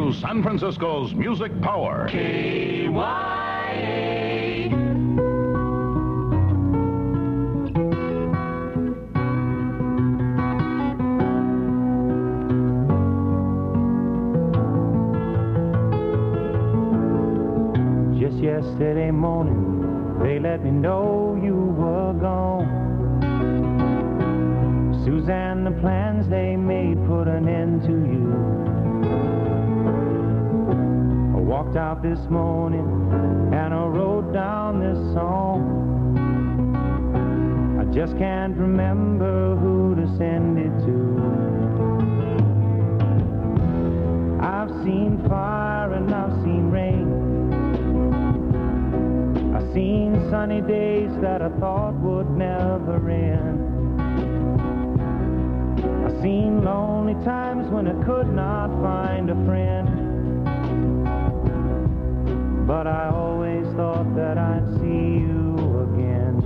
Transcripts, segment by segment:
to San Francisco's music power. KYA. Just yesterday morning, they let me know you were gone. Suzanne, the plans they made put an end to you. I walked out this morning and I wrote down this song. I just can't remember who to send it to. I've seen fire and I've seen rain. I've seen sunny days that I thought would never end. I've seen lonely times when I could not find a friend. But I always thought that I'd see you again.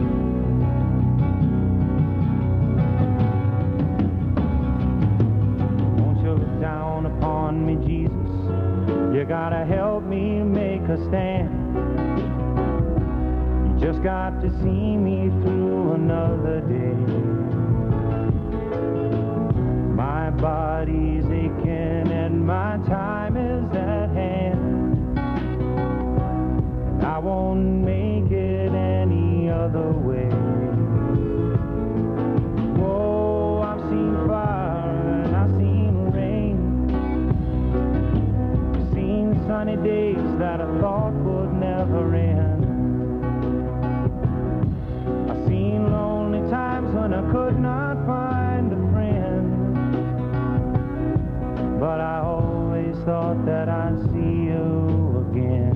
Won't you look down upon me, Jesus? You gotta help me make a stand. You just got to see me through another day. My body's aching and my time is at hand. I won't make it any other way. Whoa, I've seen fire and I've seen rain. I've seen sunny days that I thought would never end. I've seen lonely times when I could not find a friend. But I always thought that I'd see you again.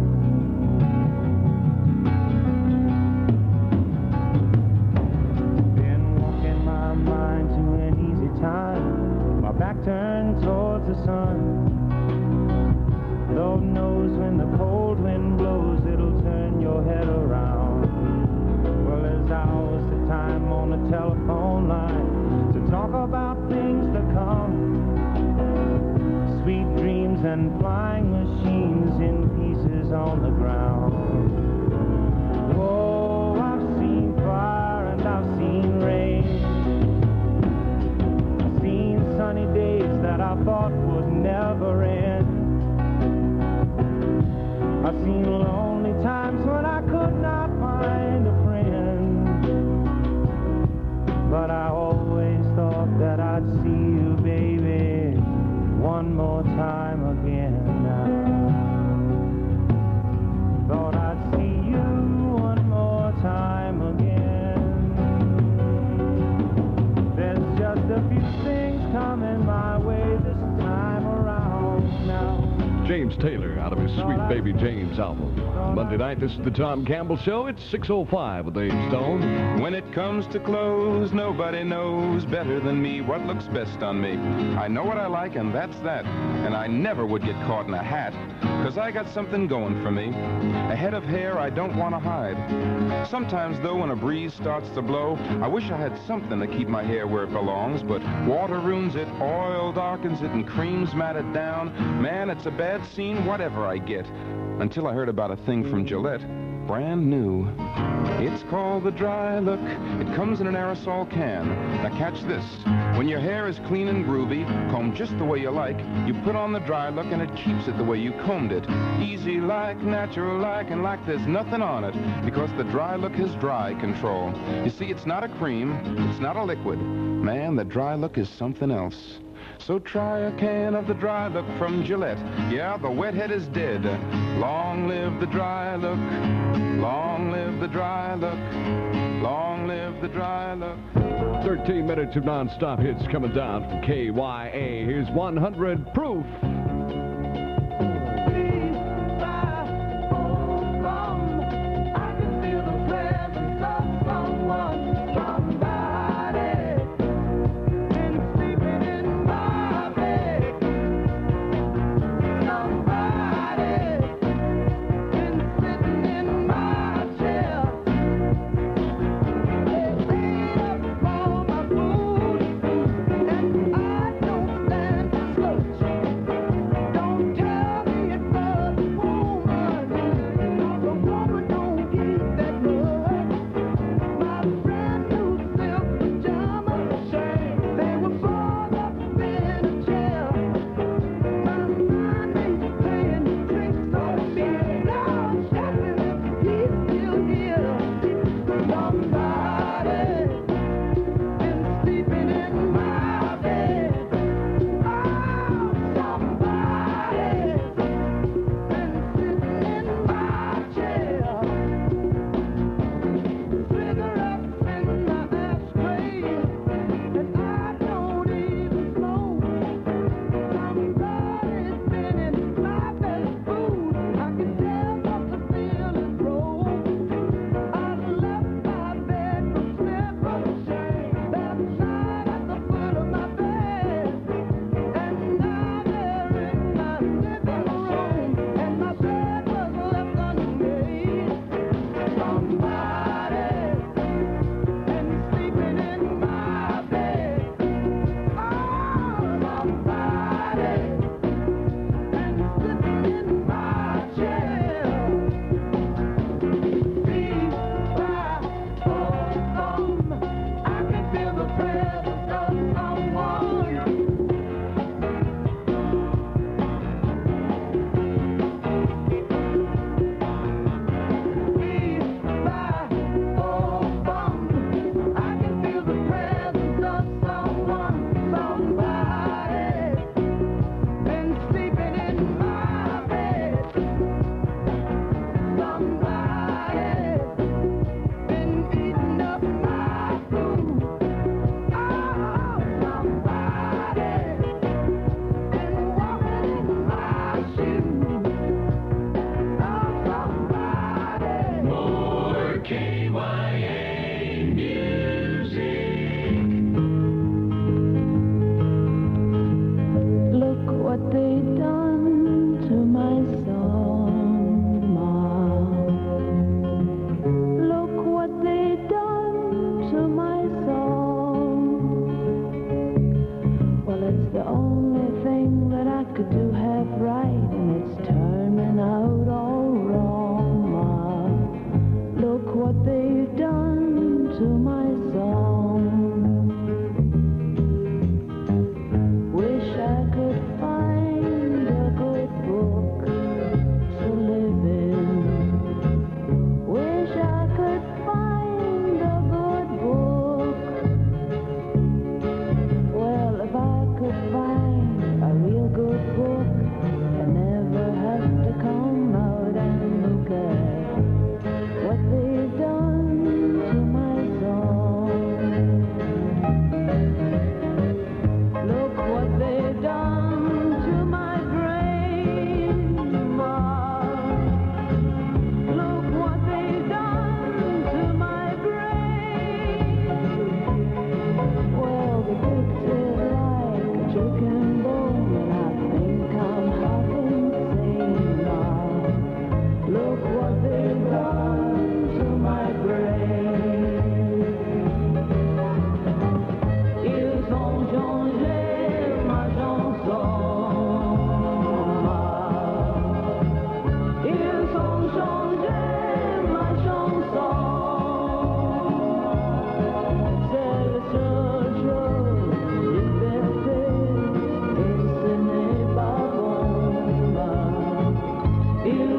Been walking my mind to an easy time, my back turned towards the sun. Lord knows when the cold wind blows, it'll turn your head around. Well, there's hours of time on the telephone line to talk about things to come. Sweet dreams and flying machines in pieces on the ground. Oh, I've seen fire and I've seen rain. I've seen sunny days that I thought would never end. I've seen lonely times when I could not find a friend. But I always thought that I'd see you, baby, one more time again. Thought I'd see you one more time again. There's just a few things coming my way this time around now. James Taylor out of his Sweet Baby James album. Monday night, this is the Tom Campbell Show. It's 6:05 with Dave Stone. When it comes to clothes, nobody knows better than me what looks best on me. I know what I like, and that's that. And I never would get caught in a hat, because I got something going for me. A head of hair I don't want to hide. Sometimes, though, when a breeze starts to blow, I wish I had something to keep my hair where it belongs, but water ruins it, oil darkens it, and creams mat it down. Man, it's a bad scene whatever I get. Until I heard about a thing from Gillette, brand new. It's called the Dry Look. It comes in an aerosol can. Now catch this. When your hair is clean and groovy, combed just the way you like, you put on the Dry Look and it keeps it the way you combed it. Easy like, natural like, and like there's nothing on it, because the Dry Look has dry control. You see, it's not a cream, it's not a liquid. Man, the Dry Look is something else. So try a can of the Dry Look from Gillette. Yeah, the wet head is dead. Long live the Dry Look. Long live the Dry Look. Long live the Dry Look. 13 minutes of non-stop hits coming down from KYA. Here's 100 Proof.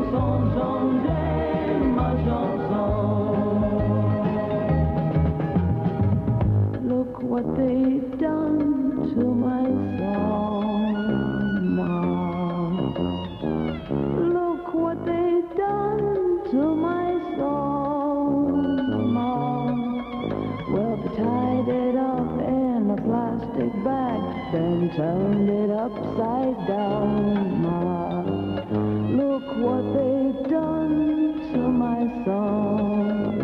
Look what they've done to my song, Mom. Look what they've done to my song, Mom. Well, they tied it up in a plastic bag, then turned it upside down, Mom. Look what they've done to my song.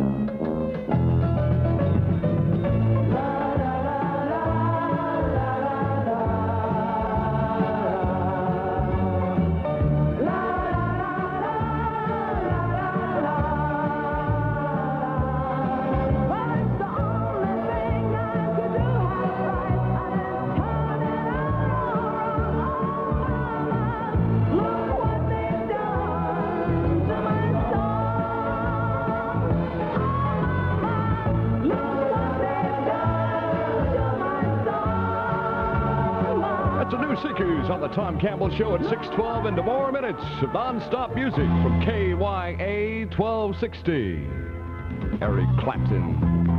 That's the New Seekers on the Tom Campbell Show at 6:12 into more minutes of non-stop music from KYA 1260. Eric Clapton.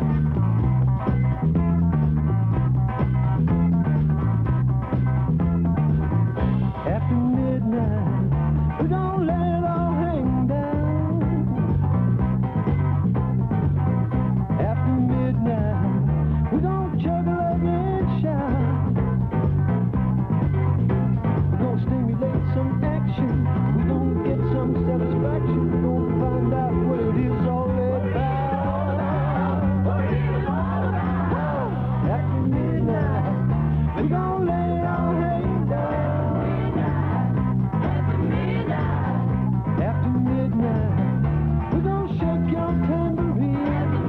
After midnight, we don't let it all hang down. After midnight, we don't chug up and shout. We're gonna stimulate some action. We're gonna get some satisfaction. We're gonna find out what it is all about. What it is all about. After midnight, we gonna let it all hang down. After midnight, we're gonna shake your tambourine. After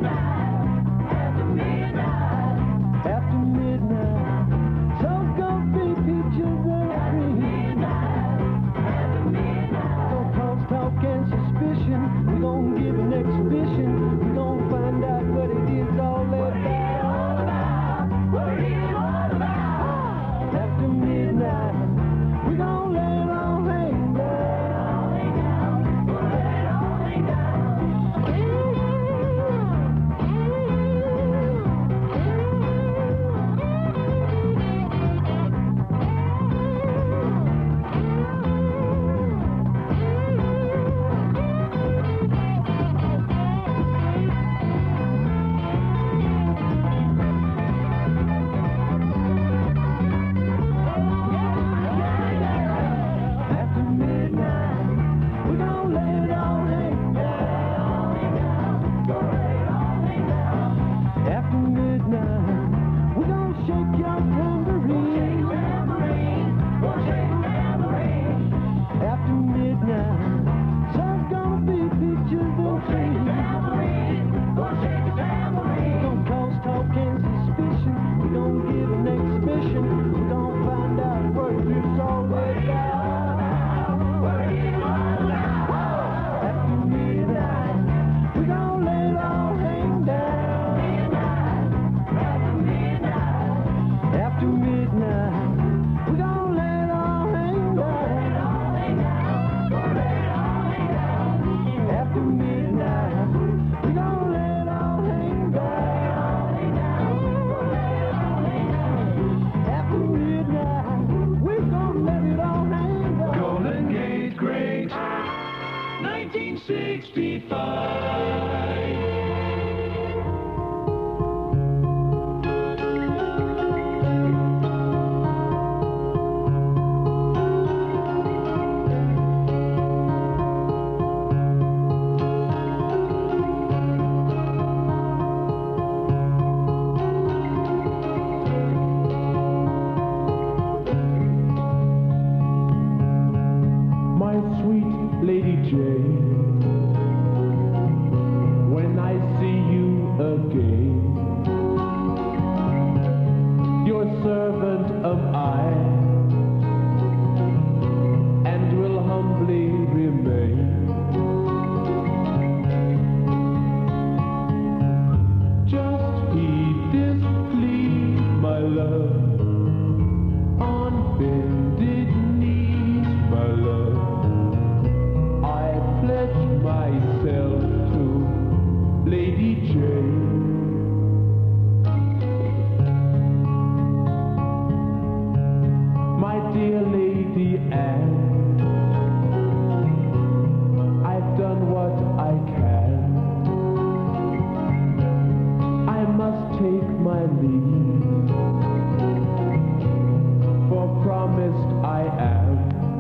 midnight, after midnight, so's gonna be peaches and cream. After midnight, gonna cause talk and suspicion. We're gonna give an exhibition. We're gonna find out what it is all about. What it is all about. After midnight, we're gonna let it all hang down. After midnight, we're gonna let it all hang down. After midnight, we're gonna shake your tambourine. After midnight, so's gonna be peaches and cream. We're gonna cause talk and suspicion. We're gonna give an exhibition. We're gonna find out what it is all about. After midnight, we're gonna let it all hang down. After midnight, we're gonna let it all hang down. After midnight, we're gonna let it all hang down. After midnight, we're gonna let it all hang down. Golden Gate Great, 1965. My sweet Lady Jane, when Lady Jane. My dear Lady Anne, I've done what I can. I must take my leave, for promised I am.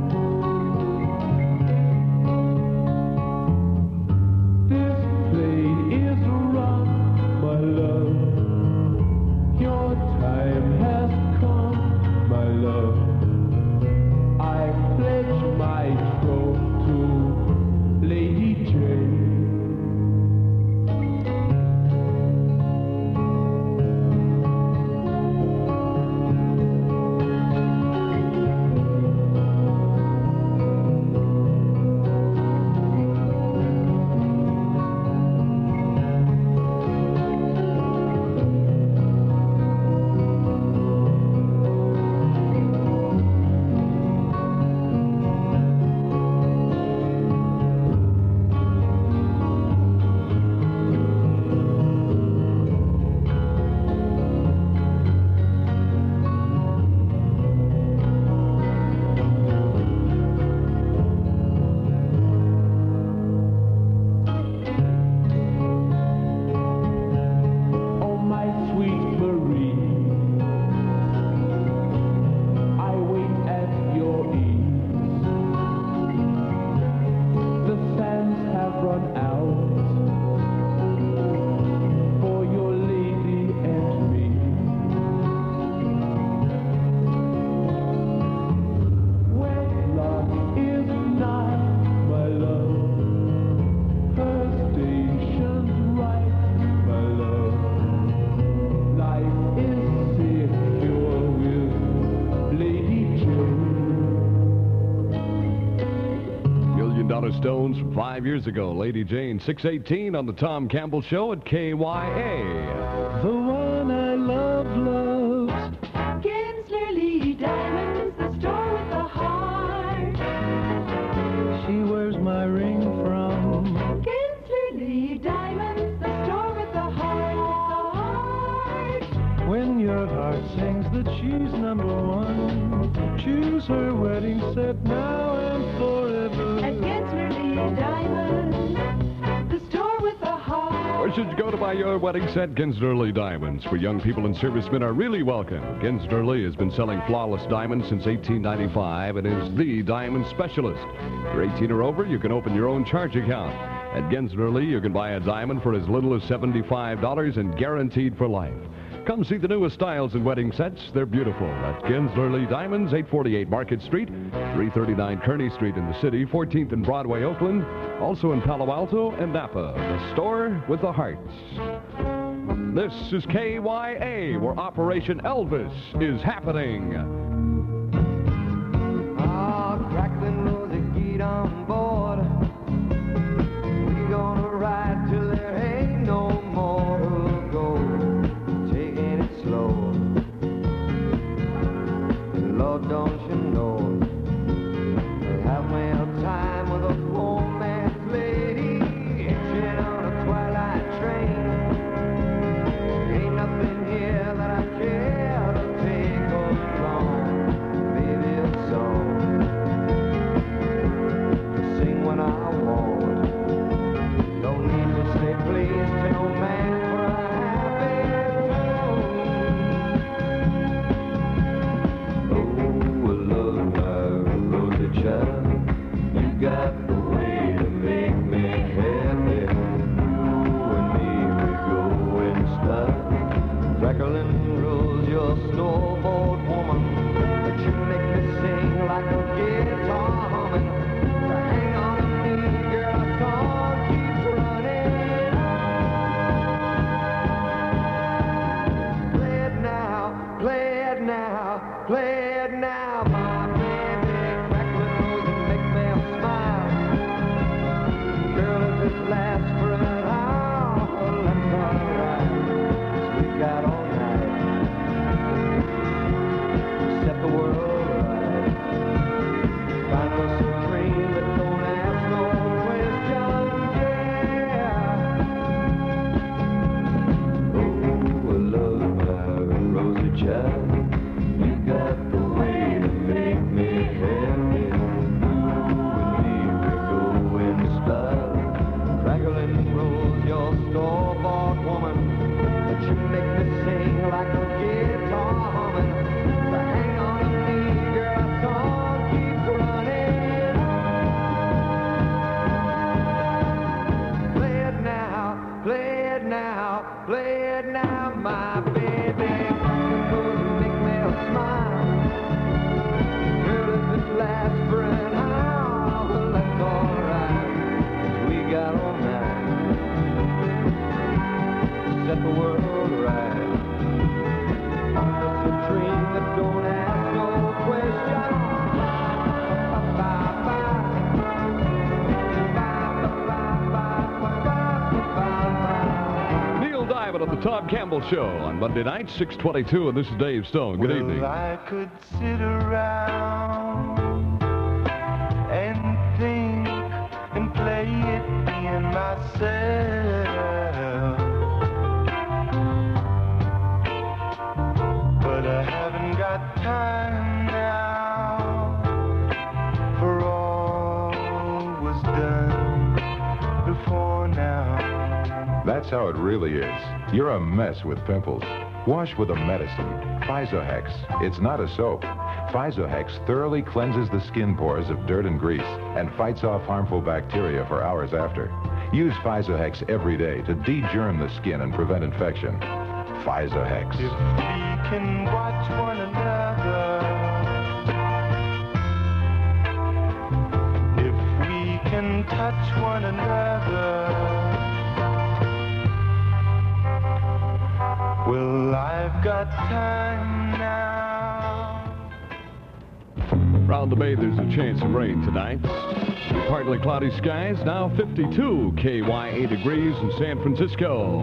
This play is run, my love. Your time has come, my love. I pledge my troth to Lady Jane. Stones from 5 years ago. Lady Jane, 6:18 on the Tom Campbell Show at KYA. The one I love loves. Gensler Lady Diamonds, the store with the heart. She wears my ring from. Gensler Lady Diamonds, the store with the heart. When your heart sings that she's #1, choose her wedding set now and forever. At Gensler Lady Diamonds, the store with the heart. Where should you go to buy your wedding set? Gensler Diamonds. For young people and servicemen are really welcome. Gensler has been selling flawless diamonds since 1895 and is the diamond specialist. If you're 18 or over, you can open your own charge account. At Gensler, you can buy a diamond for as little as $75 and guaranteed for life. Come see the newest styles and wedding sets. They're beautiful. At Gensler Diamonds, 848 Market Street, 339 Kearney Street in the city, 14th and Broadway, Oakland, also in Palo Alto and Napa. The store with the hearts. This is KYA, where Operation Elvis is happening. Ah, crackling rosy, get on board. We gonna ride till there ain't no more to go. Taking it slow. Lord, don't you know? Have me a time with a poor man's lady, hitching on a twilight train. Ain't nothing here that I care to take along. play it now, my baby. Gonna make me smile. Girl, if it lasts for an hour, well, that's alright. 'Cause we got all night to set the world right. It's a dream that don't ask no question. On the Tom Campbell Show on Monday night, 6:22, and this is Dave Stone. Good evening. I could sit around and think and play it in myself, but I haven't got time now, for all was done before now. That's how it really is. You're a mess with pimples. Wash with a medicine, Physohex. It's not a soap. Physohex thoroughly cleanses the skin pores of dirt and grease and fights off harmful bacteria for hours after. Use Physohex every day to de-germ the skin and prevent infection. Physohex. If we can watch one another, if we can touch one another, well, I've got time now. Around the Bay, there's a chance of rain tonight. Partly cloudy skies, now 52 KYA degrees in San Francisco.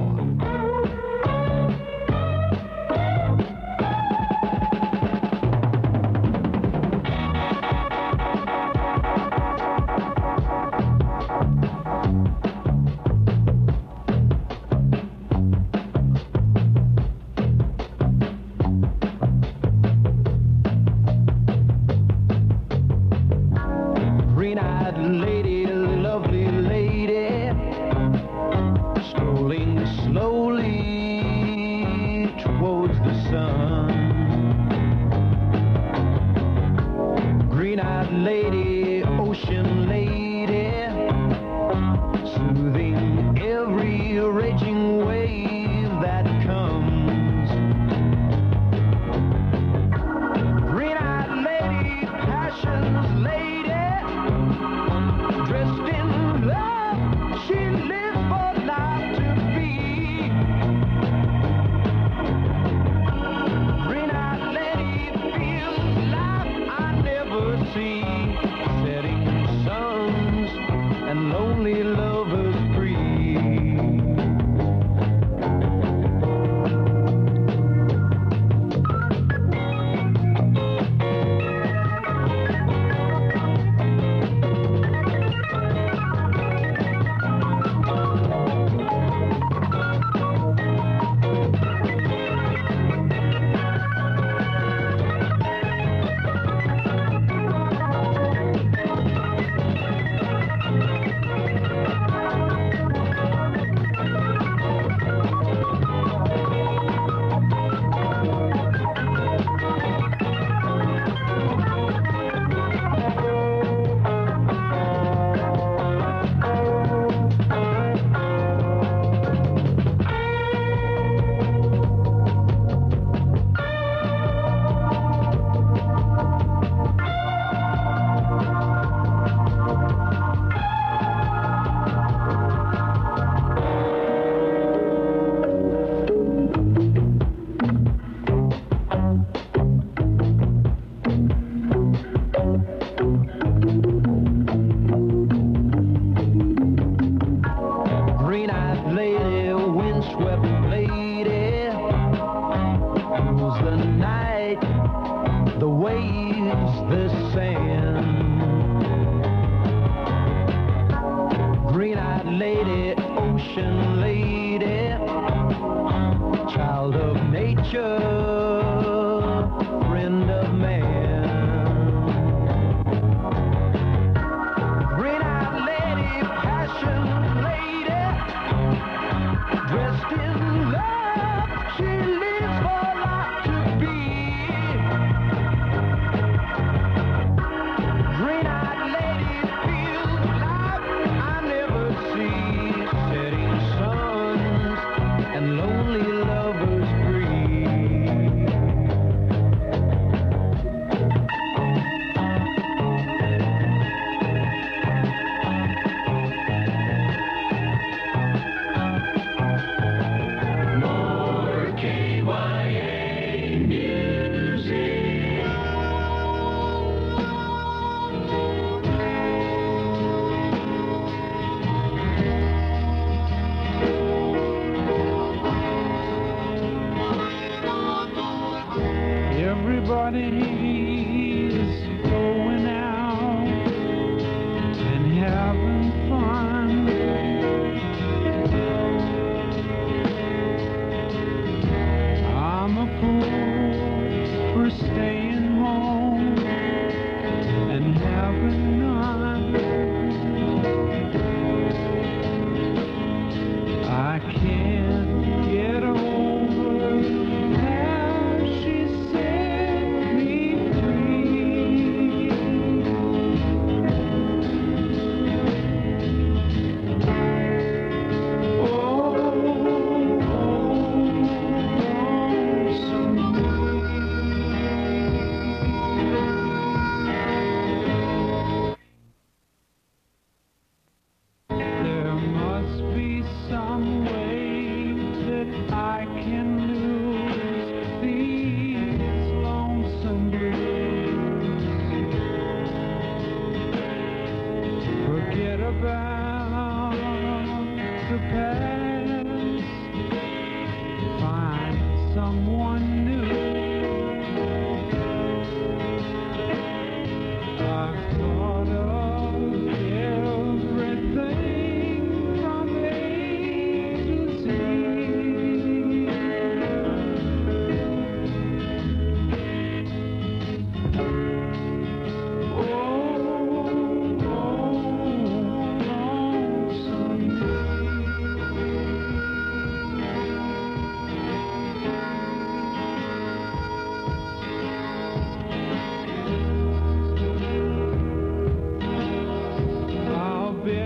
And low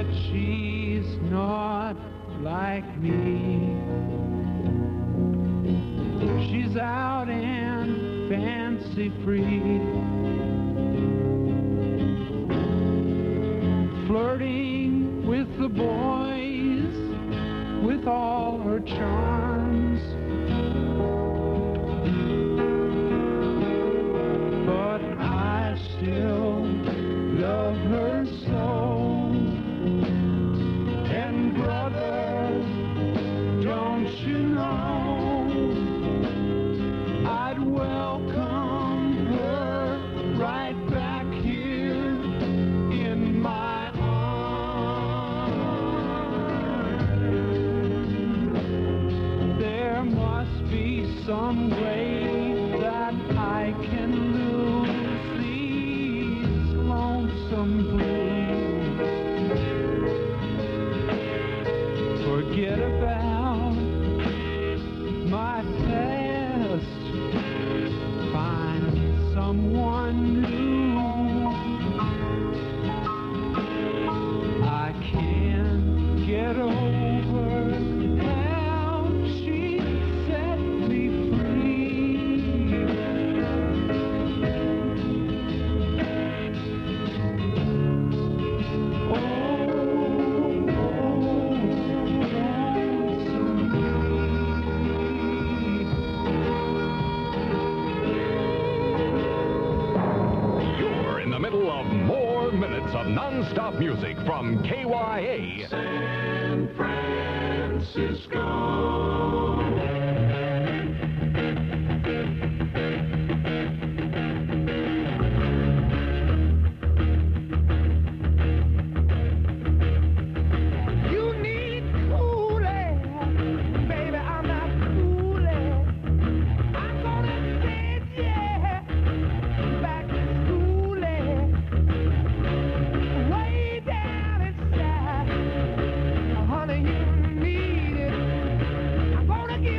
she's not like me. She's out and fancy free, flirting with the boys with all her charms. But I still love her so. And brother, don't you know, I'd welcome her right back here in my arms. There must be some way that I can lose these lonesome blues. Forget about my past, find someone new. I can't get over how she set me free. You're in the middle of more minutes of non-stop music from KYA. San Francisco. You need cooling, baby, I'm not fooling. I'm gonna send you back to schooling, way down inside. Honey, you need it. I'm gonna give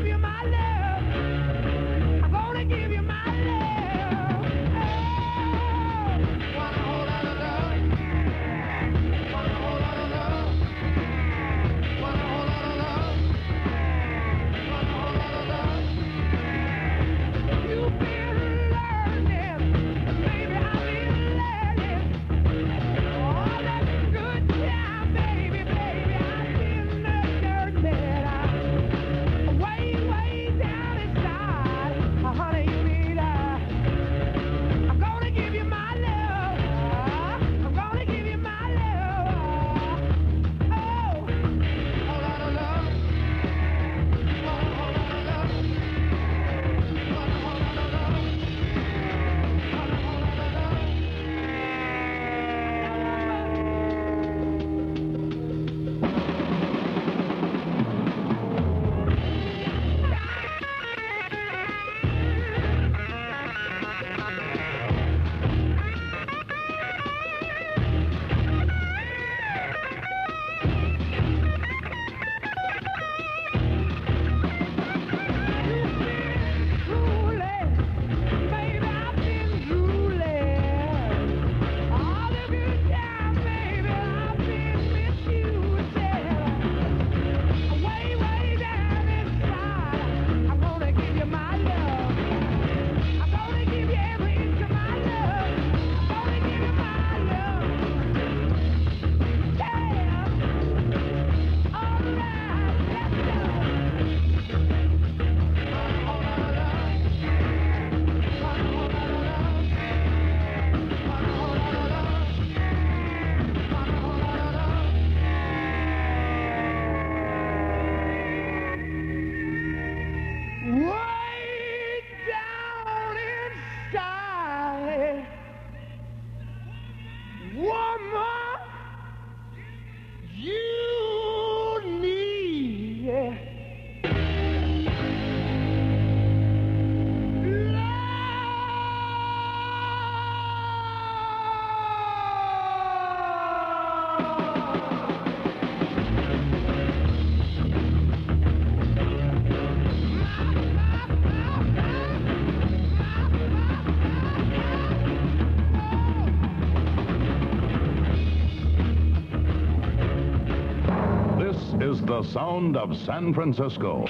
is the sound of San Francisco.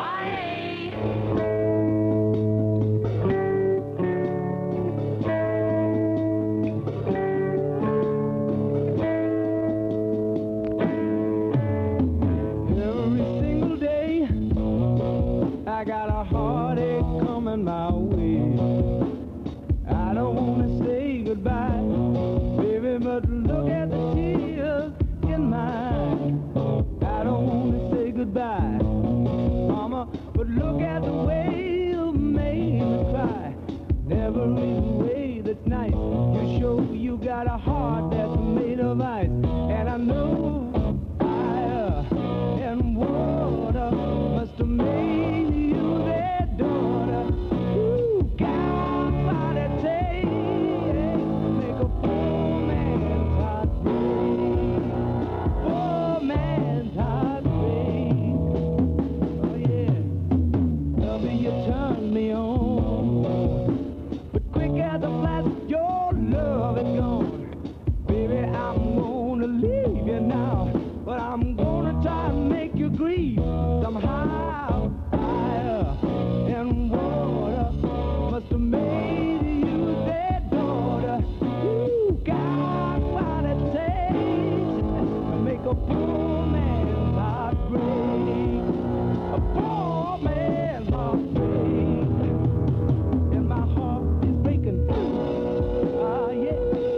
Every single day, I got a heartache coming my way. I don't want to say goodbye, baby, but look at the tears in my eyes. I don't want to say goodbye, mama, but look at the way you made me cry. Never in a way that's nice. You show you got a heart that's made of ice, and I know fire and water must have made you their daughter. You got what it takes to make a poor man's heart break. Poor man's heart break. Oh yeah, loving you turned me on, but quick as a flash, your love is gone. Baby, I'm gonna leave you now, but I'm gonna try and make you grieve somehow. Fire and water must have made you their daughter. You got what it takes to make a poor man's heart break. A poor man's heart break. And my heart is breaking. Ah, yeah.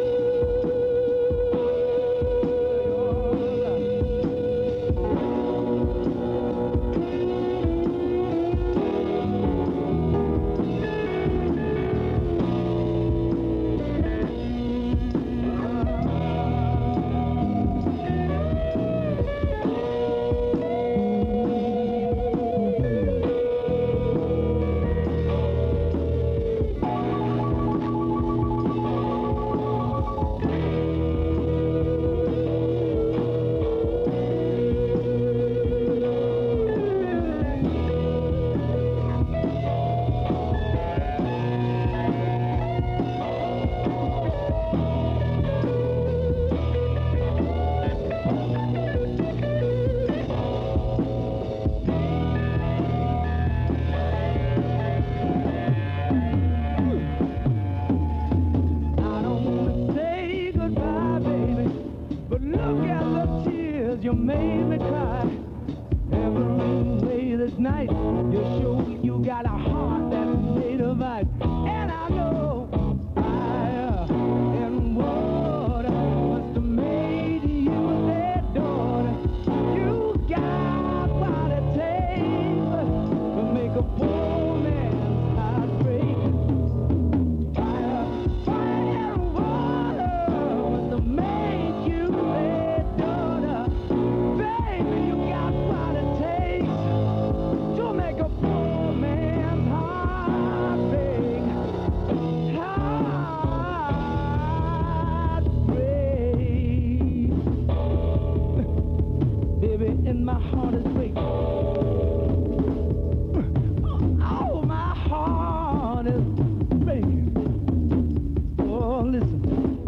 I don't wanna say goodbye, baby, but look at the tears you made me cry. Every way this night, you show you got a heart that's made of ice, and I know fire and water must have made you their daughter. You got what it takes to make a poor man's heart break. Fire and water must have made you their daughter. Baby, you got what it takes to make a poor man's heart break. Heart break. Baby, and my heart is breaking. Oh, my heart is breaking. Oh, listen.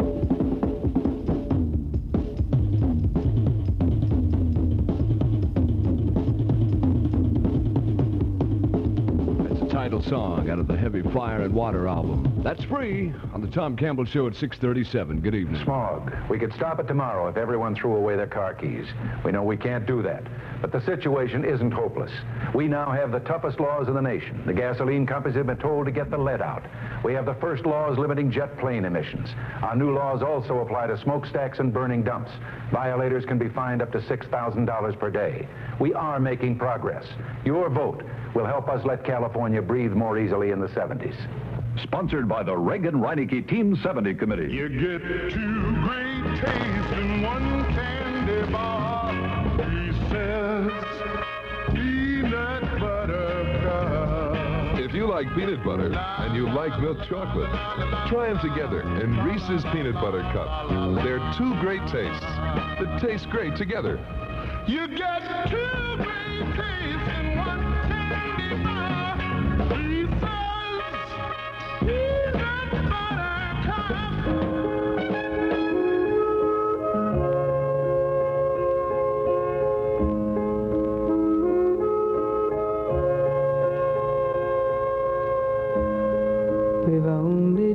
That's the title song out of the Heavy Fire and Water album. That's free on the Tom Campbell Show at 6:37. Good evening. Smog. We could stop it tomorrow if everyone threw away their car keys. We know we can't do that. But the situation isn't hopeless. We now have the toughest laws in the nation. The gasoline companies have been told to get the lead out. We have the first laws limiting jet plane emissions. Our new laws also apply to smokestacks and burning dumps. Violators can be fined up to $6,000 per day. We are making progress. Your vote will help us let California breathe more easily in the 70s. Sponsored by the Reagan-Reineke Team 70 Committee. You get two great tastes in one candy bar. He says, peanut butter cup. If you like peanut butter and you like milk chocolate, try them together in Reese's Peanut Butter Cup. They're two great tastes that taste great together. You get two great tastes in one candy bar. He says, peanut butter cup.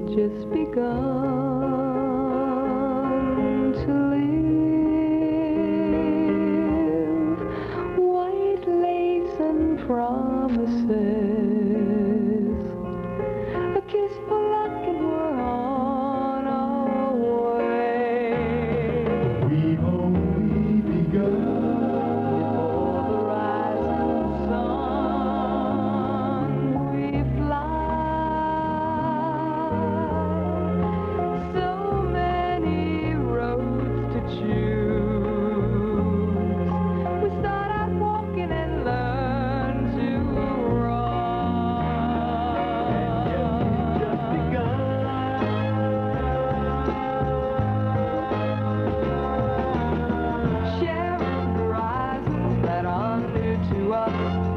just begun to live. White lace and promises, a kiss for luck and we're on our way. We've only begun. Before the rising sun we fly. So many roads to choose. We start out walking and learn to run. And yet we've just begun. Sharing horizons that are new to us.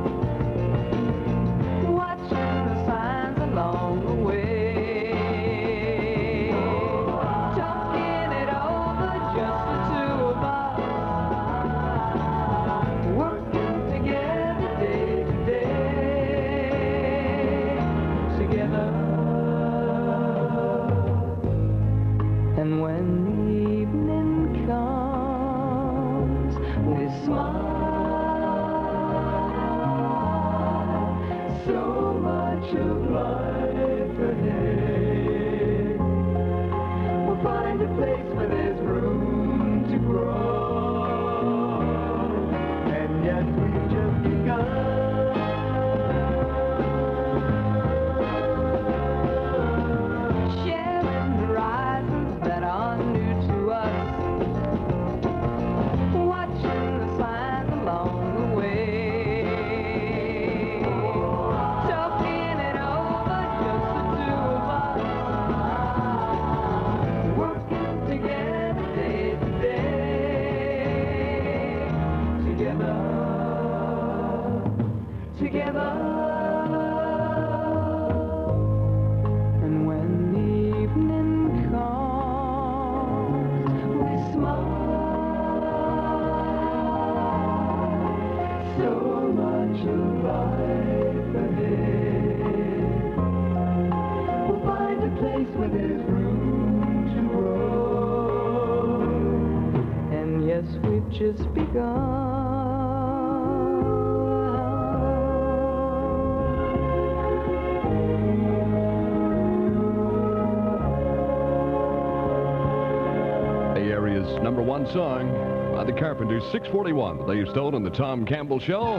Watching the signs along the way. Talking it over, just the two of us. Working together day to day. Together. And when the evening comes, we smile. So much of life ahead. We'll find a place where there's room to grow. And yet we've just begun. Sharing horizons that are new to us. Watching the signs along the way. Talking it over, just the two of us. Working together day to day. Together. Together. And when the evening comes, we smile. So much of life ahead. We'll find a place where there's room to grow. And yes, we've just begun. Bay Area's #1 song by the Carpenters. 6:41, the Dave Stone and the Tom Campbell Show.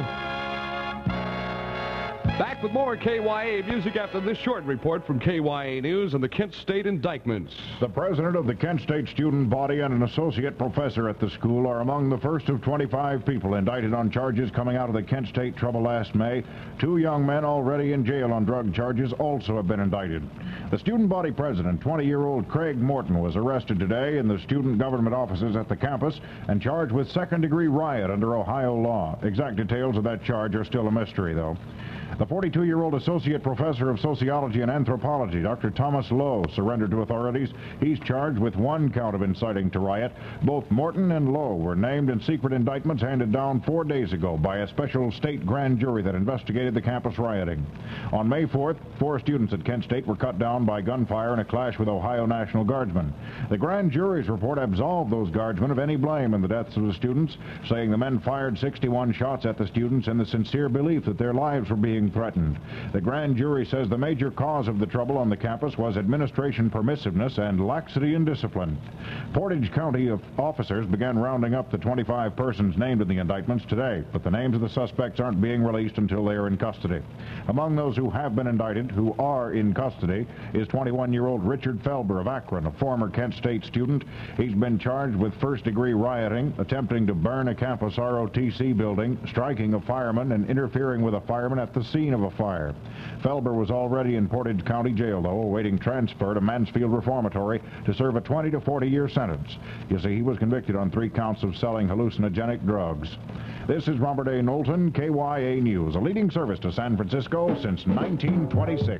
Back with more KYA music after this short report from KYA News and the Kent State indictments. The president of the Kent State student body and an associate professor at the school are among the first of 25 people indicted on charges coming out of the Kent State trouble last May. 2 young men already in jail on drug charges also have been indicted. The student body president, 20-year-old Craig Morton, was arrested today in the student government offices at the campus and charged with second-degree riot under Ohio law. Exact details of that charge are still a mystery, though. The 42-year-old associate professor of sociology and anthropology, Dr. Thomas Lowe, surrendered to authorities. He's charged with 1 count of inciting to riot. Both Morton and Lowe were named in secret indictments handed down 4 days ago by a special state grand jury that investigated the campus rioting. On May 4th, 4 students at Kent State were cut down by gunfire in a clash with Ohio National Guardsmen. The grand jury's report absolved those guardsmen of any blame in the deaths of the students, saying the men fired 61 shots at the students in the sincere belief that their lives were being threatened. The grand jury says the major cause of the trouble on the campus was administration permissiveness and laxity in discipline. Portage County officers began rounding up the 25 persons named in the indictments today, but the names of the suspects aren't being released until they are in custody. Among those who have been indicted, who are in custody, is 21-year-old Richard Felber of Akron, a former Kent State student. He's been charged with first-degree rioting, attempting to burn a campus ROTC building, striking a fireman, and interfering with a fireman at the scene of a fire. Felber was already in Portage County Jail, though, awaiting transfer to Mansfield Reformatory to serve a 20 to 40-year sentence. You see, he was convicted on 3 counts of selling hallucinogenic drugs. This is Robert A. Knowlton, KYA News, a leading service to San Francisco since 1926.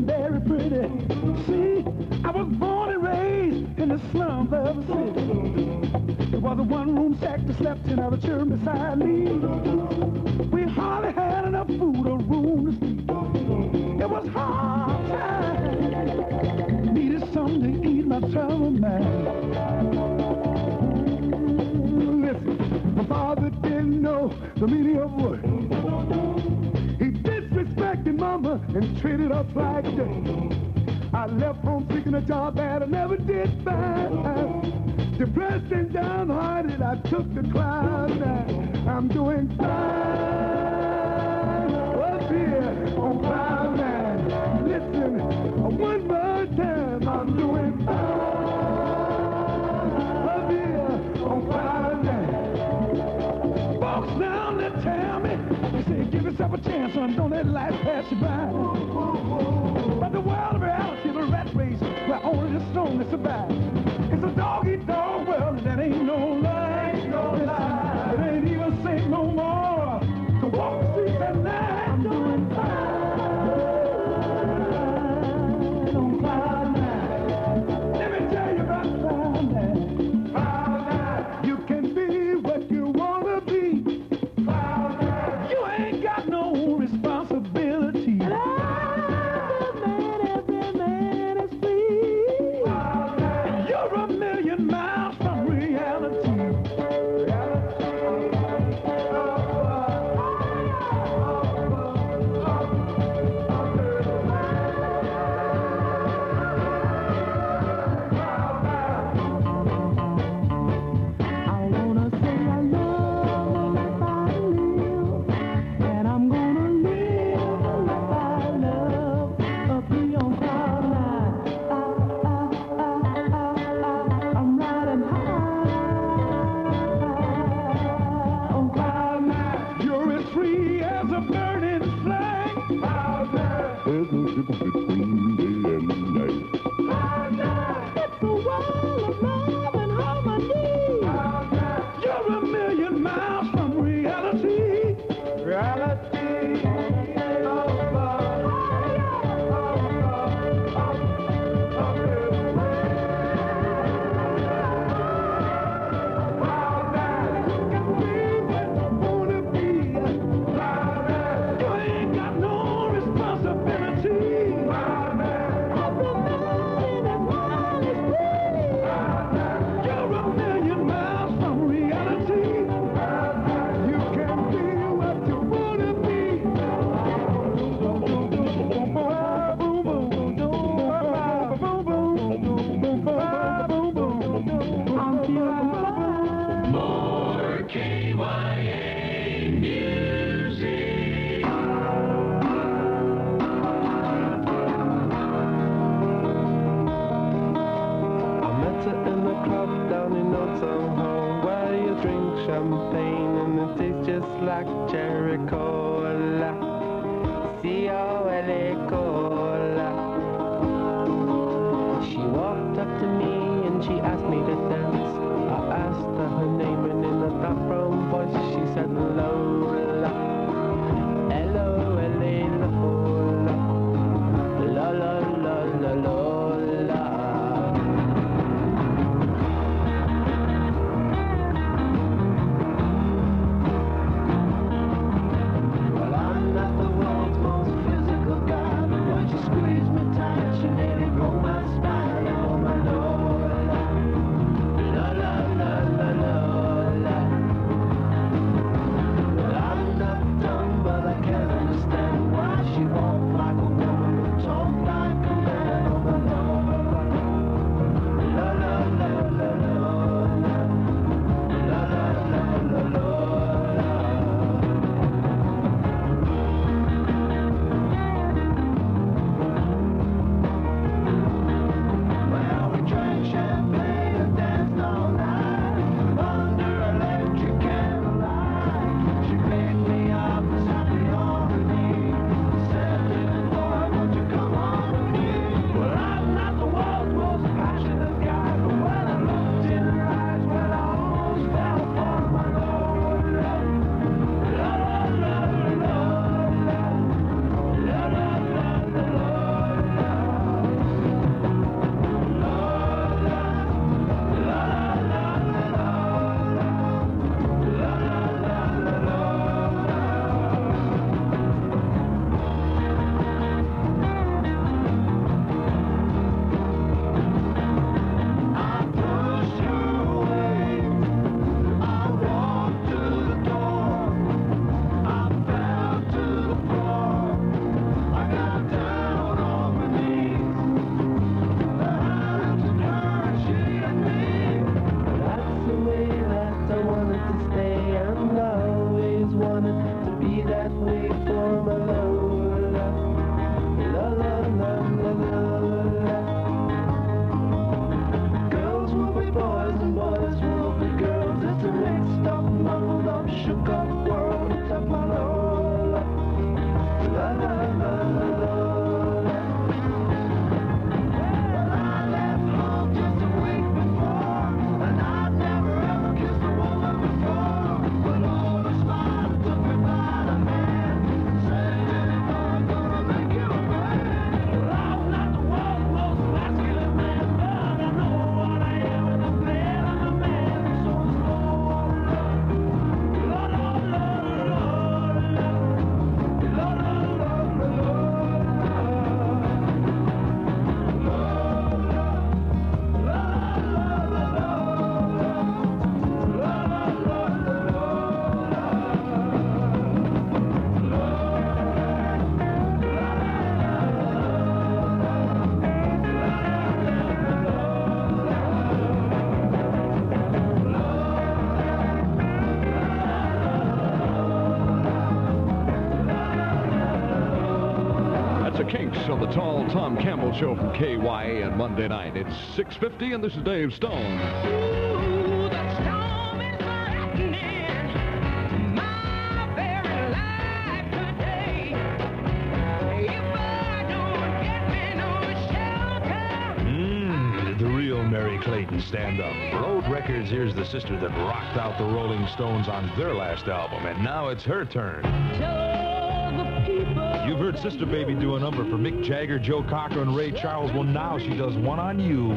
very pretty. See, I was born and raised in the slums of the city. There was a one-room shack that slept in our church beside me. We hardly had enough food or room to sleep. It was hard time. Needed something to eat my troubled mind. Listen, my father didn't know the meaning of work. He disrespected mama and treated us like dirt. I left home seeking a job that I never did find. Depressed and downhearted, I took the cloud nine. I'm doing fine up here on cloud nine. Listen, one more time, I'm doing fine up here on cloud nine. Folks down there tell me, they say, give yourself a chance, son, don't let life pass you by. But the world of reality, the rat race, where only the strongest survive. It's a dog-eat-dog world, and that ain't no lie. Listen, it ain't even safe no more to walk the streets at night. I'm doing fine on cloud nine. Let me tell you about cloud nine. Cloud nine. You can be what you wanna be. Cloud nine. You ain't got no responsibility. Every man is free. Cloud nine. You're a million miles from reality. Champagne and it tastes just like cherry cola. C-O-L-A cola. She walked up to me and she asked me to dance. I asked her her name and in a dark brown voice she said Lola. L-O-L-A Lola. La-la-la-la-la-la. Well, I'm not the world's most physical guy. Kinks on the Tall Tom Campbell Show from KYA on Monday night. It's 6:50, and this is Dave Stone. Ooh, the storm is lightning my very life today. If I don't get me no shelter. The real Mary Clayton stand-up. For Old Records, here's the sister that rocked out the Rolling Stones on their last album, and now it's her turn. You've heard Sister Baby do a number for Mick Jagger, Joe Cocker, and Ray Charles. Well, now she does one on you.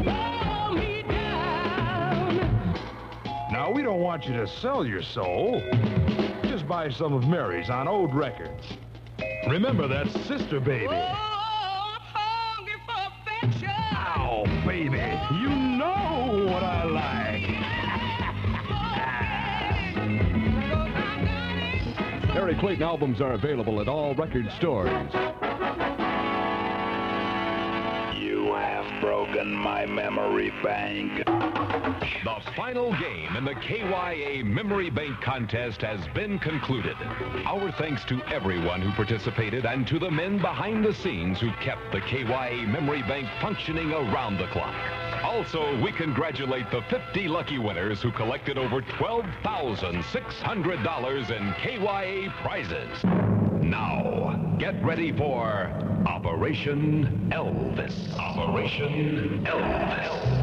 Now, we don't want you to sell your soul. Just buy some of Mary's on Old Records. Remember, that's Sister Baby. Ow, baby. You know what I like. Mary Clayton albums are available at all record stores. You have broken my memory bank. The final game in the KYA Memory Bank contest has been concluded. Our thanks to everyone who participated and to the men behind the scenes who kept the KYA Memory Bank functioning around the clock. Also, we congratulate the 50 lucky winners who collected over $12,600 in KYA prizes. Now, get ready for Operation Elvis. Operation Elvis.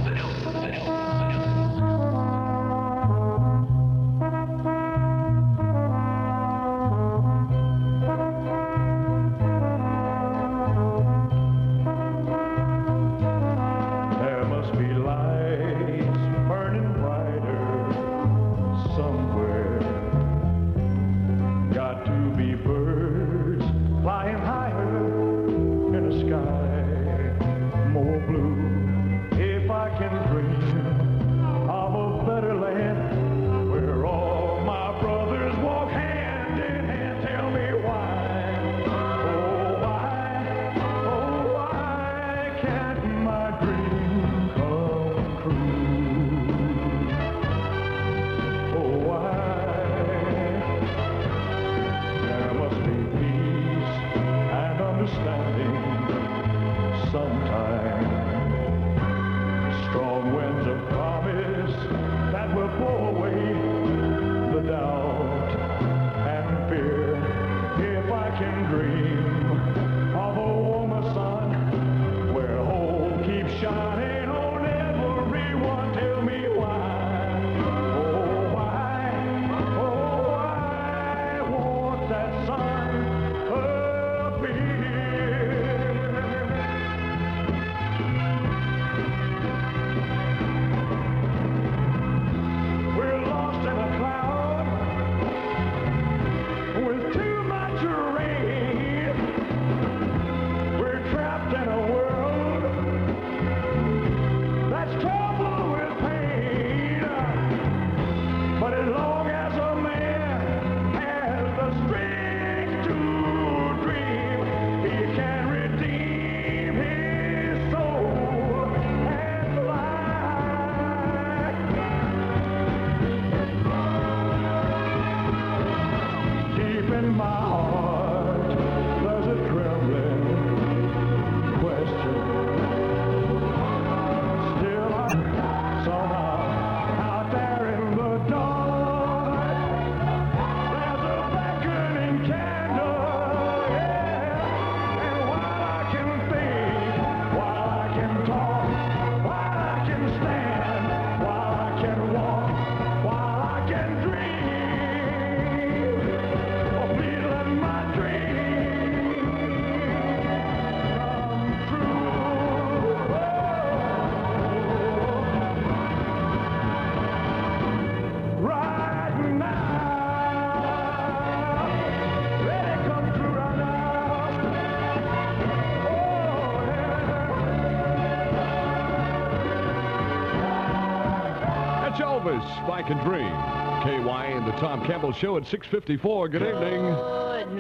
Elvis, Spike and Dream. KY and the Tom Campbell Show at 6:54. Good evening. Good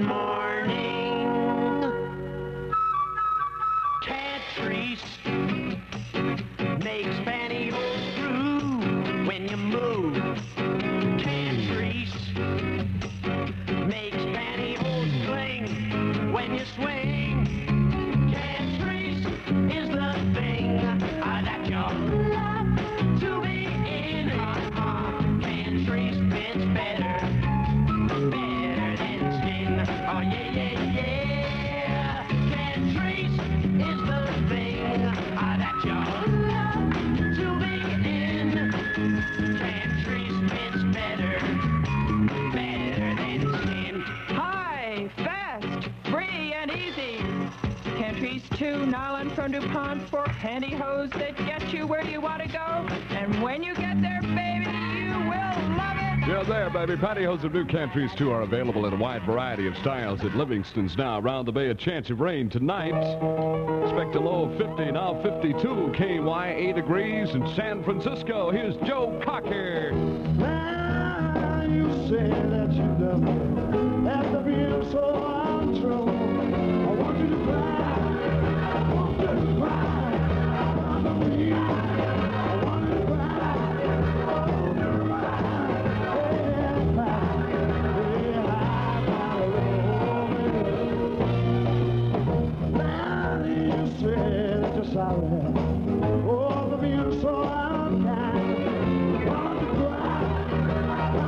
morning. Catrice makes pantyhose through when you move. Catrice makes pantyhose fling when you swing. Island from DuPont for pantyhose that get you where you want to go. And when you get there, baby, you will love it. Yeah, there, baby. Pantyhose of New Countries, too, are available in a wide variety of styles at Livingston's now. Around the bay, a chance of rain tonight. Expect a low of 50, now 52. KY, 8 degrees in San Francisco. Here's Joe Cocker. Now you say that you love me. After being so untrue, I want you to cry. I want you to cry. I want you to cry. I want you to cry. Now you say that you're sorry. Oh, for being so unkind. I want you to cry.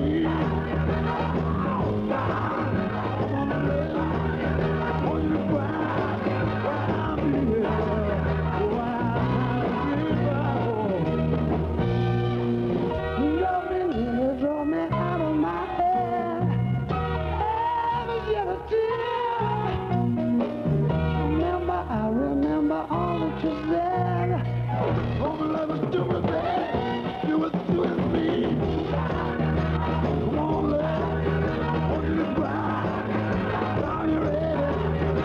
I remember all that you said. Oh, but I was doing that. You were doing me. Come on, love. I want you to cry. Down your head.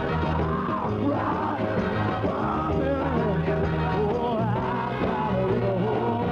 Cry. Cry, baby. Oh, I got a little home.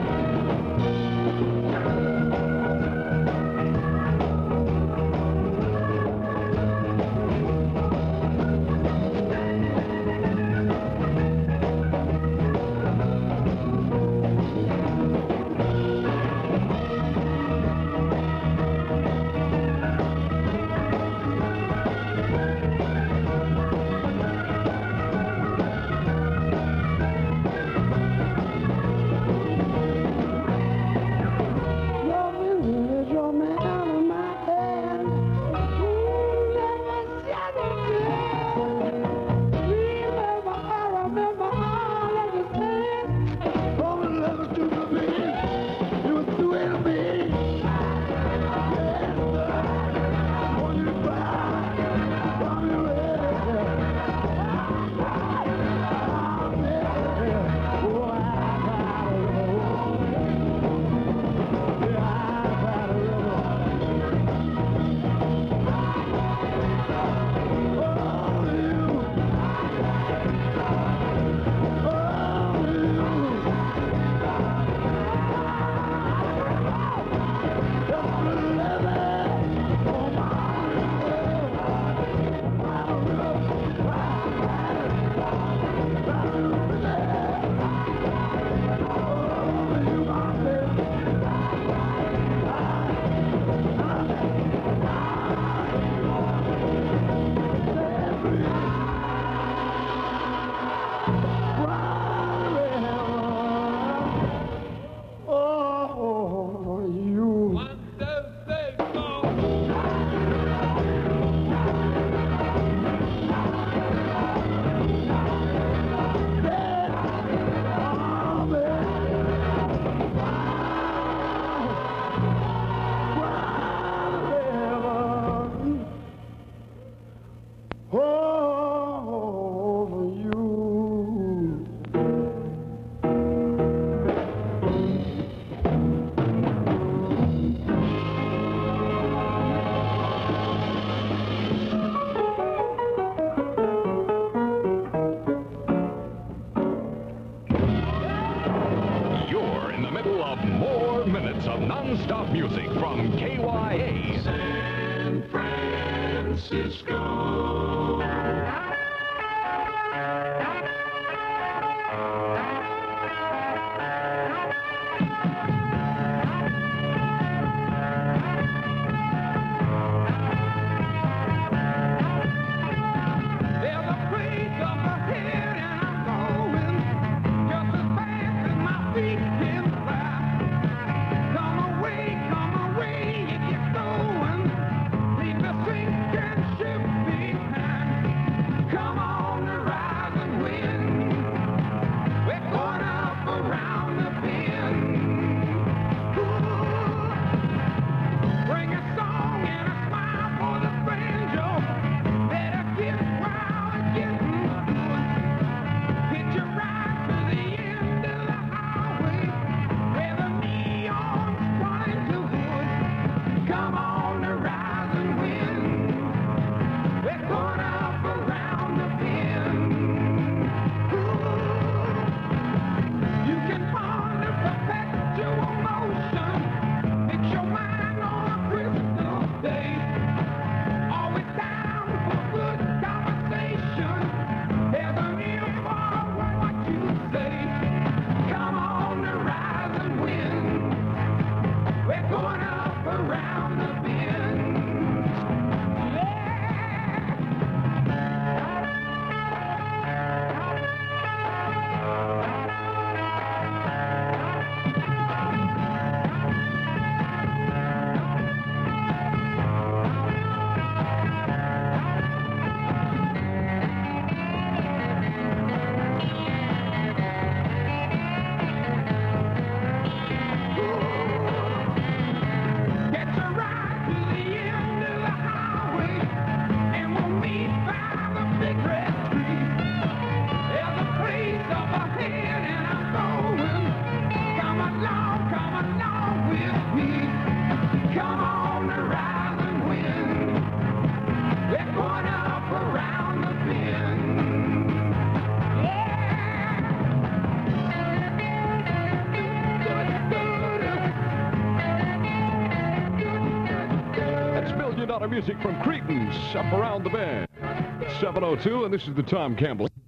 Non-stop music from KYA. San Francisco. Come away if you're going. Leave me sinking ship behind. say, come on the rising wind. We're going up around the bend. Music from Creedence, Up Around the Bend. 7:02, and this is the Tom Campbell.